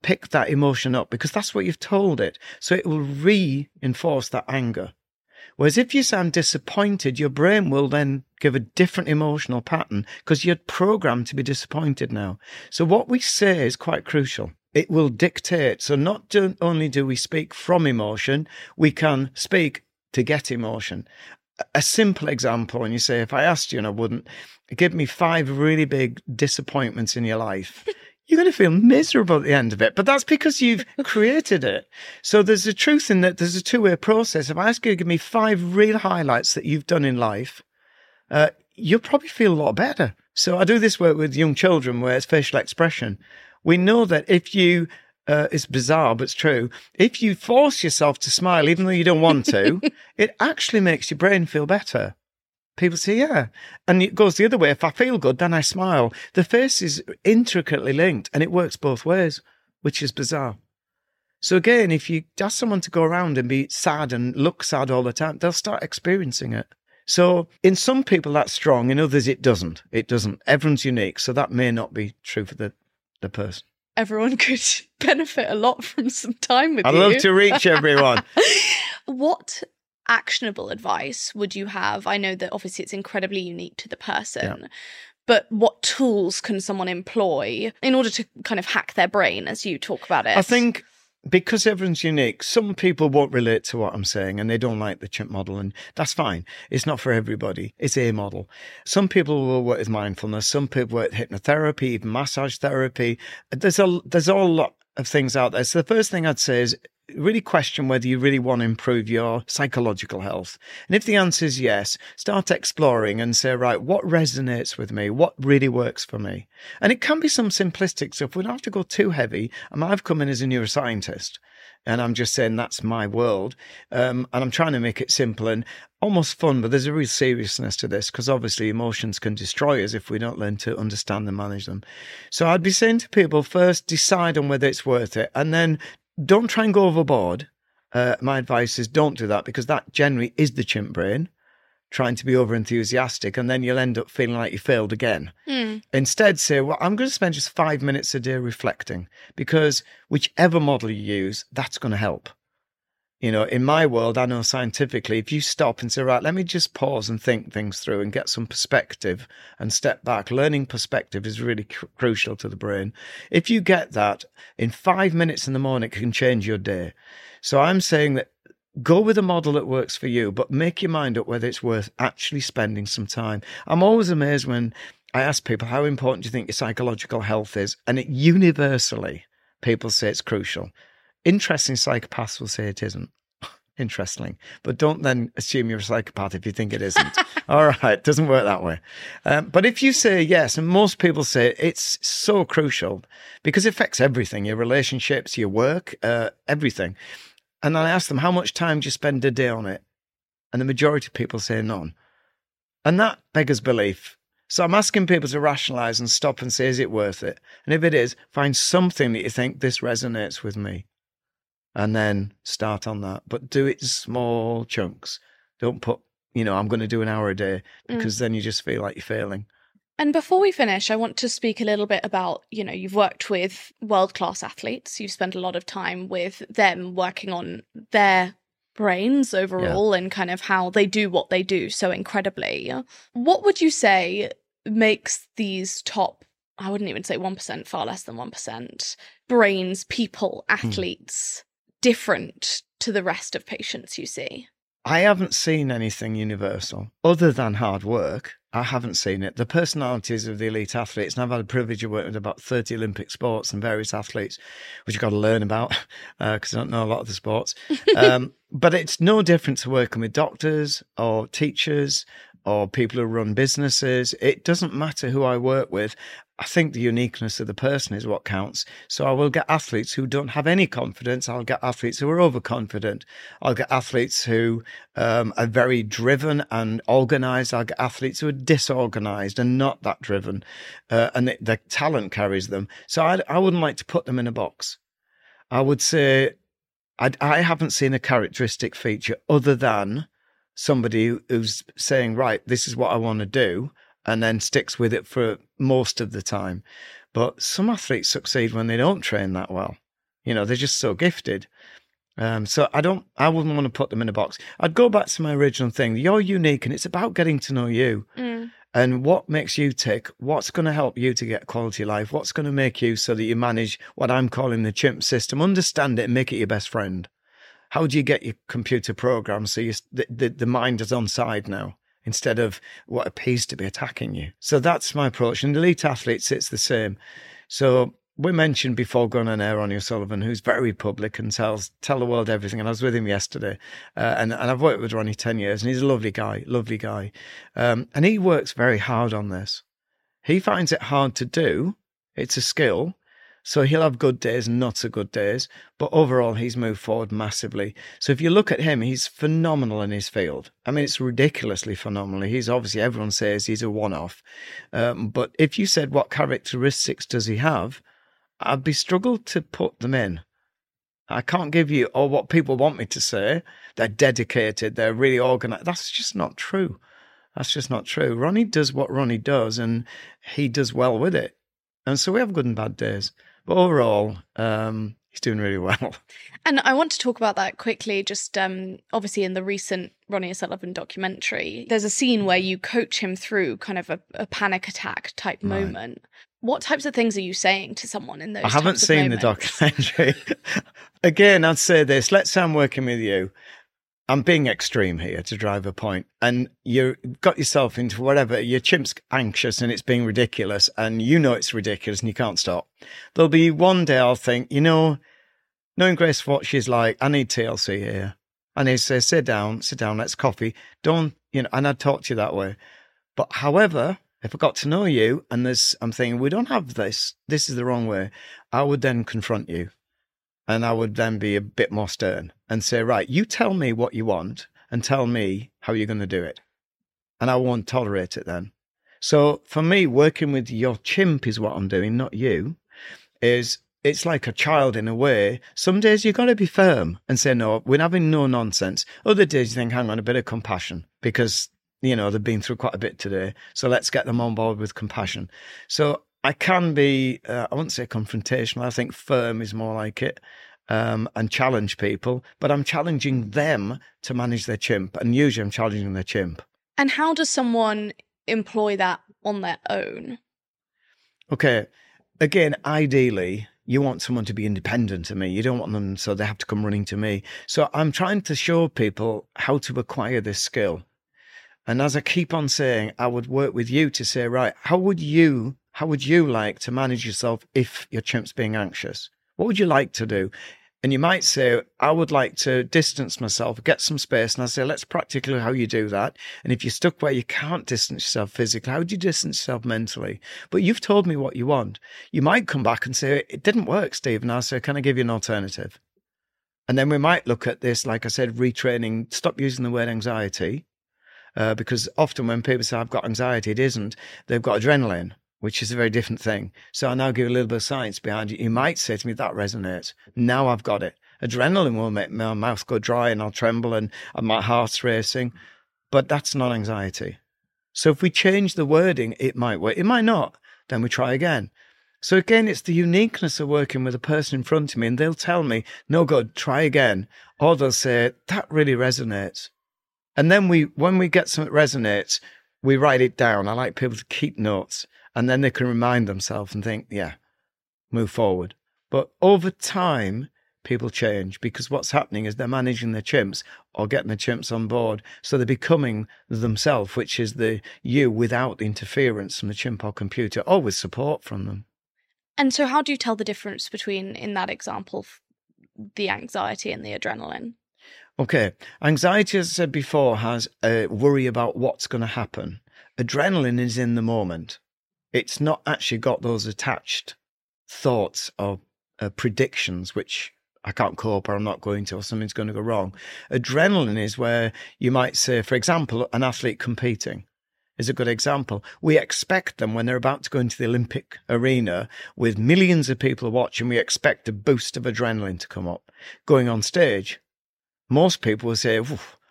pick that emotion up because that's what you've told it. So it will reinforce that anger. Whereas if you sound disappointed, your brain will then give a different emotional pattern because you're programmed to be disappointed now. So what we say is quite crucial. It will dictate. So not only do we speak from emotion, we can speak to get emotion. A simple example, and you say, if I asked you and I wouldn't, give me 5 really big disappointments in your life, you're going to feel miserable at the end of it. But that's because you've created it. So there's a truth in that there's a two-way process. If I ask you to give me 5 real highlights that you've done in life, you'll probably feel a lot better. So I do this work with young children where it's facial expression. We know that if you, it's bizarre, but it's true, if you force yourself to smile, even though you don't want to, it actually makes your brain feel better. People say, yeah. And it goes the other way. If I feel good, then I smile. The face is intricately linked and it works both ways, which is bizarre. So again, if you ask someone to go around and be sad and look sad all the time, they'll start experiencing it. So in some people that's strong, in others it doesn't. It doesn't. Everyone's unique. So that may not be true for the person. Everyone could benefit a lot from some time with you. I'd love to reach everyone. What actionable advice would you have? I know that obviously it's incredibly unique to the person, but what tools can someone employ in order to kind of hack their brain as you talk about it? I think because everyone's unique, some people won't relate to what I'm saying and they don't like the chimp model, and that's fine. It's not for everybody. It's a model. Some people will work with mindfulness. Some people work with hypnotherapy, even massage therapy. There's a lot of things out there. So the first thing I'd say is really question whether you really want to improve your psychological health. And if the answer is yes, start exploring and say, right, what resonates with me? What really works for me? And it can be some simplistic stuff. We don't have to go too heavy. I've come in as a neuroscientist and I'm just saying that's my world. And I'm trying to make it simple and almost fun, but there's a real seriousness to this because obviously emotions can destroy us if we don't learn to understand and manage them. So I'd be saying to people, first decide on whether it's worth it, and then don't try and go overboard. My advice is don't do that because that generally is the chimp brain trying to be over-enthusiastic, and then you'll end up feeling like you failed again. Instead, say, well, I'm going to spend just 5 minutes a day reflecting because whichever model you use, that's going to help. You know, in my world, I know scientifically, if you stop and say, right, let me just pause and think things through and get some perspective and step back, learning perspective is really crucial to the brain. If you get that, in 5 minutes in the morning, it can change your day. So I'm saying that go with a model that works for you, but make your mind up whether it's worth actually spending some time. I'm always amazed when I ask people, how important do you think your psychological health is? And it universally, people say it's crucial. Interesting psychopaths will say it isn't. Interesting. But don't then assume you're a psychopath if you think it isn't. All right. It doesn't work that way. But if you say yes, and most people say it's so crucial because it affects everything, your relationships, your work, everything. And I ask them, how much time do you spend a day on it? And the majority of people say none. And that beggars belief. So I'm asking people to rationalize and stop and say, is it worth it? And if it is, find something that you think this resonates with me. And then start on that. But do it in small chunks. Don't put, I'm going to do an hour a day because then you just feel like you're failing. And before we finish, I want to speak a little bit about, you've worked with world-class athletes. You've spent a lot of time with them working on their brains overall and kind of how they do what they do so incredibly. What would you say makes these top, I wouldn't even say 1%, far less than 1%, brains, people, athletes, different to the rest of patients you see? I haven't seen anything universal other than hard work. I haven't seen it. The personalities of the elite athletes, and I've had the privilege of working with about 30 Olympic sports and various athletes, which I've got to learn about because I don't know a lot of the sports. But it's no different to working with doctors or teachers or people who run businesses. It doesn't matter who I work with. I think the uniqueness of the person is what counts. So I will get athletes who don't have any confidence. I'll get athletes who are overconfident. I'll get athletes who are very driven and organized. I'll get athletes who are disorganized and not that driven. And the talent carries them. So I wouldn't like to put them in a box. I would say I haven't seen a characteristic feature other than somebody who's saying, right, this is what I want to do, and then sticks with it for most of the time. But some athletes succeed when they don't train that well. They're just so gifted. So I wouldn't want to put them in a box. I'd go back to my original thing. You're unique, and it's about getting to know you. And what makes you tick, what's going to help you to get quality life, what's going to make you so that you manage what I'm calling the chimp system, understand it and make it your best friend. How do you get your computer programmed so the mind is on side now instead of what appears to be attacking you? So that's my approach. And elite athletes, it's the same. So we mentioned before going on air Ronnie O'Sullivan, who's very public and tell the world everything. And I was with him yesterday. And I've worked with Ronnie 10 years, and he's a lovely guy. And he works very hard on this. He finds it hard to do. It's a skill. So he'll have good days and not so good days. But overall, he's moved forward massively. So if you look at him, he's phenomenal in his field. I mean, it's ridiculously phenomenal. He's obviously, everyone says he's a one-off. But if you said, what characteristics does he have? I'd be struggled to put them in. I can't give you what people want me to say. They're dedicated. They're really organized. That's just not true. Ronnie does what Ronnie does, and he does well with it. And so we have good and bad days. But overall, he's doing really well. And I want to talk about that quickly. Just obviously in the recent Ronnie O'Sullivan documentary, there's a scene where you coach him through kind of a panic attack type moment. What types of things are you saying to someone in those types of moments? I haven't seen the documentary. Again, I'd say this. Let's say I'm working with you. I'm being extreme here to drive a point. And you've got yourself into whatever. Your chimp's anxious and it's being ridiculous. And it's ridiculous and you can't stop. There'll be one day I'll think, knowing Grace what she's like, I need TLC here. And they say, sit down, let's coffee. Don't, and I'd talk to you that way. But however, if I got to know you and I'm thinking, we don't have this is the wrong way, I would then confront you. And I would then be a bit more stern and say, right, you tell me what you want and tell me how you're going to do it. And I won't tolerate it then. So for me, working with your chimp is what I'm doing, not you, it's like a child in a way. Some days you've got to be firm and say, no, we're having no nonsense. Other days you think, hang on, a bit of compassion because, they've been through quite a bit today. So let's get them on board with compassion. So I can be, I wouldn't say confrontational. I think firm is more like it, and challenge people. But I'm challenging them to manage their chimp. And usually I'm challenging their chimp. And how does someone employ that on their own? Okay. Again, ideally, you want someone to be independent of me. You don't want them so they have to come running to me. So I'm trying to show people how to acquire this skill. And as I keep on saying, I would work with you to say, right, how would you like to manage yourself if your chimp's being anxious? What would you like to do? And you might say, I would like to distance myself, get some space. And I say, let's practically how you do that. And if you're stuck where you can't distance yourself physically, how do you distance yourself mentally? But you've told me what you want. You might come back and say, it didn't work, Steve. And I say, can I give you an alternative? And then we might look at this, like I said, retraining, stop using the word anxiety. Because often when people say, I've got anxiety, it isn't. They've got adrenaline, which is a very different thing. So I now give a little bit of science behind it. You might say to me, that resonates. Now I've got it. Adrenaline will make my mouth go dry and I'll tremble and my heart's racing. But that's not anxiety. So if we change the wording, it might work. It might not. Then we try again. So again, it's the uniqueness of working with a person in front of me and they'll tell me, no good, try again. Or they'll say, that really resonates. And then when we get something that resonates, we write it down. I like people to keep notes and then they can remind themselves and think, yeah, move forward. But over time, people change because what's happening is they're managing their chimps or getting the chimps on board. So they're becoming themselves, which is the you without the interference from the chimp or computer or with support from them. And so how do you tell the difference between, in that example, the anxiety and the adrenaline? Okay. Anxiety, as I said before, has a worry about what's going to happen. Adrenaline is in the moment. It's not actually got those attached thoughts or predictions, which I can't cope or I'm not going to, or something's going to go wrong. Adrenaline is where you might say, for example, an athlete competing is a good example. We expect them when they're about to go into the Olympic arena with millions of people watching, we expect a boost of adrenaline to come up. Going on stage, most people will say,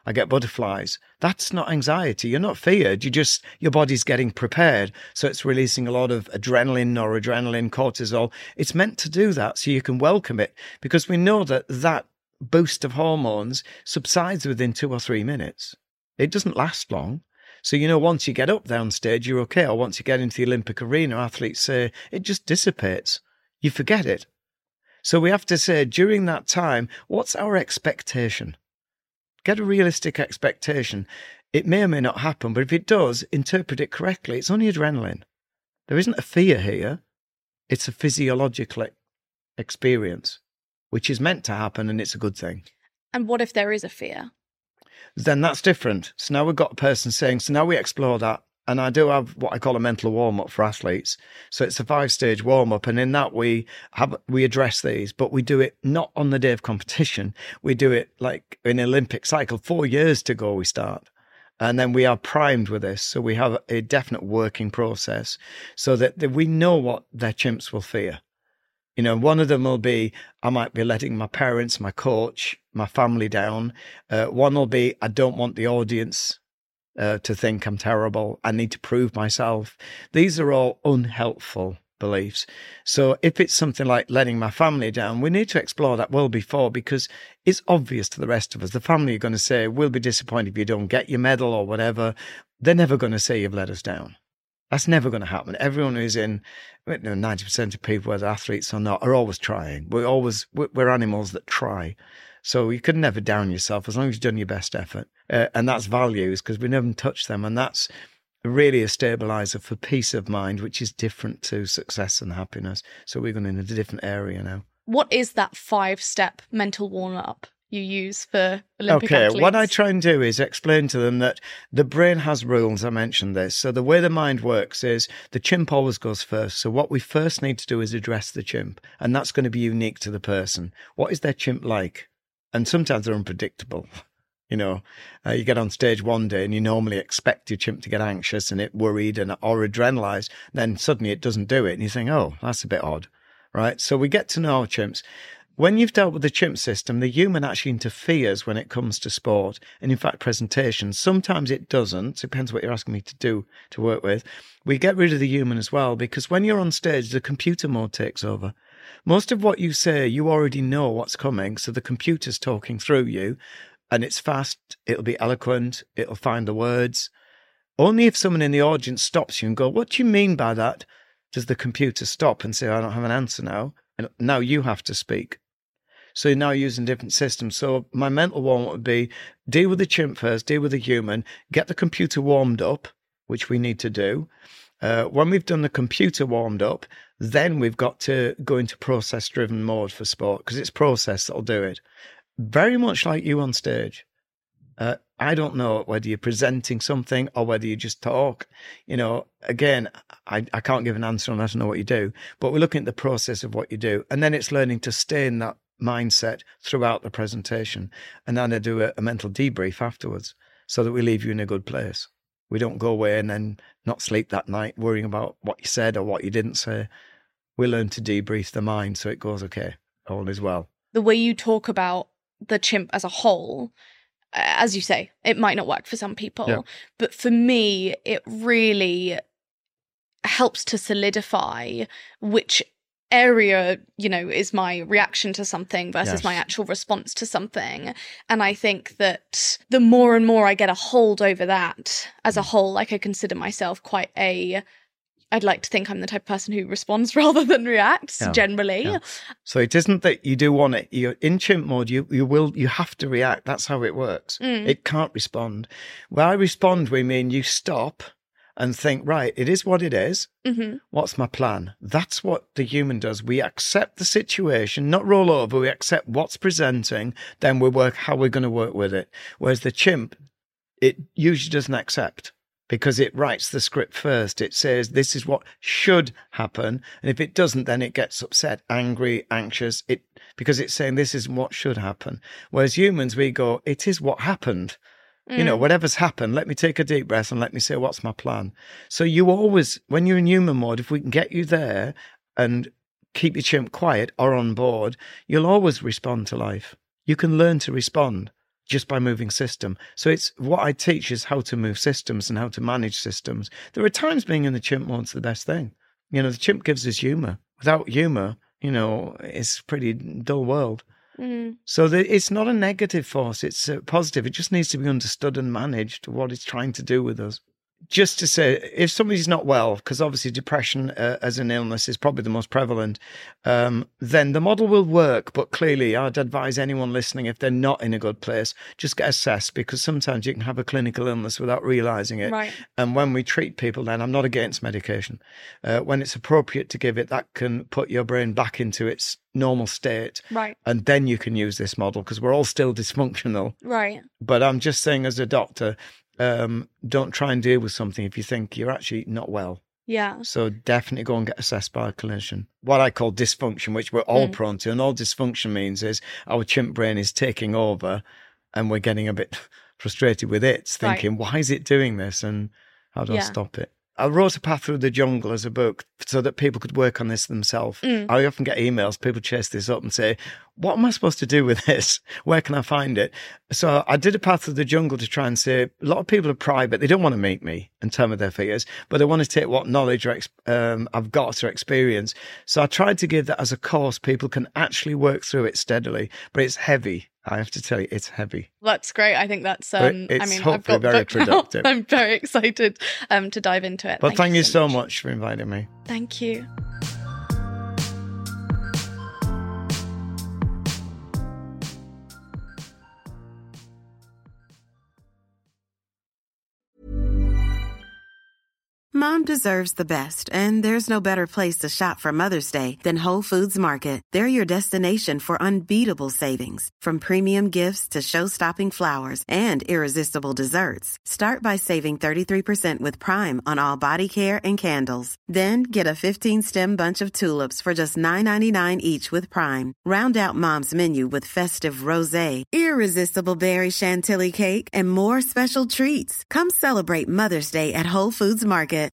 I get butterflies. That's not anxiety. You're not feared. Your body's getting prepared. So it's releasing a lot of adrenaline, noradrenaline, cortisol. It's meant to do that so you can welcome it, because we know that boost of hormones subsides within 2 or 3 minutes. It doesn't last long. So, once you get up downstage, you're okay. Or once you get into the Olympic arena, athletes say it just dissipates. You forget it. So we have to say, during that time, what's our expectation? Get a realistic expectation. It may or may not happen, but if it does, interpret it correctly. It's only adrenaline. There isn't a fear here. It's a physiological experience, which is meant to happen, and it's a good thing. And what if there is a fear? Then that's different. So now we've got a person saying, so now we explore that. And I do have what I call a mental warm-up for athletes. So it's a 5-stage warm-up. And in that we address these, but we do it not on the day of competition. We do it like in an Olympic cycle. 4 years to go we start. And then we are primed with this. So we have a definite working process so that we know what their chimps will fear. One of them will be, I might be letting my parents, my coach, my family down. One will be, I don't want the audience to think I'm terrible. I need to prove myself. These are all unhelpful beliefs. So if it's something like letting my family down, we need to explore that well before, because it's obvious to the rest of us. The family are going to say, we'll be disappointed if you don't get your medal or whatever. They're never going to say you've let us down. That's never going to happen. Everyone who's 90% of people, whether athletes or not, are always trying. We're animals that try. So you could never down yourself as long as you've done your best effort. And that's values, because we never touch them. And that's really a stabilizer for peace of mind, which is different to success and happiness. So we're going in a different area now. What is that 5-step mental warm-up you use for Olympic athletes? What I try and do is explain to them that the brain has rules. I mentioned this. So the way the mind works is the chimp always goes first. So what we first need to do is address the chimp. And that's going to be unique to the person. What is their chimp like? And sometimes they're unpredictable. You get on stage one day and you normally expect your chimp to get anxious and worried or adrenalized. Then suddenly it doesn't do it. And you think, oh, that's a bit odd, right? So we get to know our chimps. When you've dealt with the chimp system, the human actually interferes when it comes to sport. And in fact, presentations, sometimes it doesn't. It depends what you're asking me to do to work with. We get rid of the human as well, because when you're on stage, the computer mode takes over. Most of what you say, you already know what's coming. So the computer's talking through you and it's fast. It'll be eloquent. It'll find the words. Only if someone in the audience stops you and go, what do you mean by that? Does the computer stop and say, I don't have an answer now. And now you have to speak. So you're now using different systems. So my mental warm-up would be deal with the chimp first, deal with the human, get the computer warmed up, which we need to do. When we've done the computer warmed up, then we've got to go into process-driven mode for sport, because it's process that'll do it. Very much like you on stage. I don't know whether you're presenting something or whether you just talk. Again, I can't give an answer unless I know what you do. But we're looking at the process of what you do. And then it's learning to stay in that mindset throughout the presentation. And then I do a mental debrief afterwards so that we leave you in a good place. We don't go away and then not sleep that night worrying about what you said or what you didn't say. We learn to debrief the mind so it goes, okay, all is well. The way you talk about the chimp as a whole, as you say, it might not work for some people. Yeah. But for me, it really helps to solidify which area, is my reaction to something versus my actual response to something. And I think that the more and more I get a hold over that as a whole, like I consider myself quite I'd like to think I'm the type of person who responds rather than reacts generally. Yeah. So it isn't that you do want it. You're in chimp mode. You have to react. That's how it works. It can't respond. By respond, we mean you stop and think, right, it is what it is. Mm-hmm. What's my plan? That's what the human does. We accept the situation, not roll over. We accept what's presenting. Then we work how we're going to work with it. Whereas the chimp, it usually doesn't accept because it writes the script first. It says, this is what should happen. And if it doesn't, then it gets upset, angry, anxious, because it's saying this is what should happen. Whereas humans, we go, it is what happened. Whatever's happened, let me take a deep breath and let me say, what's my plan? So you always, when you're in human mode, if we can get you there and keep your chimp quiet or on board, you'll always respond to life. You can learn to respond. just by moving system. So it's what I teach is how to move systems and how to manage systems. There are times being in the chimp mode's the best thing. The chimp gives us humour. Without humour, it's a pretty dull world. So it's not a negative force, it's a positive. It just needs to be understood and managed, what it's trying to do with us. Just to say, if somebody's not well, because obviously depression as an illness is probably the most prevalent, then the model will work. But clearly, I'd advise anyone listening, if they're not in a good place, just get assessed, because sometimes you can have a clinical illness without realising it. Right. And when we treat people, then I'm not against medication. When it's appropriate to give it, that can put your brain back into its normal state. Right. And then you can use this model, because we're all still dysfunctional. Right. But I'm just saying, as a doctor, don't try and deal with something if you think you're actually not well. Yeah. So definitely go and get assessed by a clinician. What I call dysfunction, which we're all prone to, and all dysfunction means is our chimp brain is taking over and we're getting a bit frustrated with it, thinking, why is it doing this and how do I stop it? I wrote A Path Through the Jungle as a book so that people could work on this themselves. I often get emails, people chase this up and say, what am I supposed to do with this? Where can I find it? So I did A Path Through the Jungle to try and say, a lot of people are private. They don't want to meet me and tell me their fears, but they want to take what knowledge I've got or experience. So I tried to give that as a course. People can actually work through it steadily, but it's heavy. I have to tell you, it's heavy. That's great. I think that's, it's hopefully I've got very productive. I'm very excited to dive into it. Well, thank you so much for inviting me. Thank you. Mom deserves the best, and there's no better place to shop for Mother's Day than Whole Foods Market. They're your destination for unbeatable savings, from premium gifts to show-stopping flowers and irresistible desserts. Start by saving 33% with Prime on all body care and candles. Then get a 15-stem bunch of tulips for just $9.99 each with Prime. Round out Mom's menu with festive rosé, irresistible berry chantilly cake, and more special treats. Come celebrate Mother's Day at Whole Foods Market.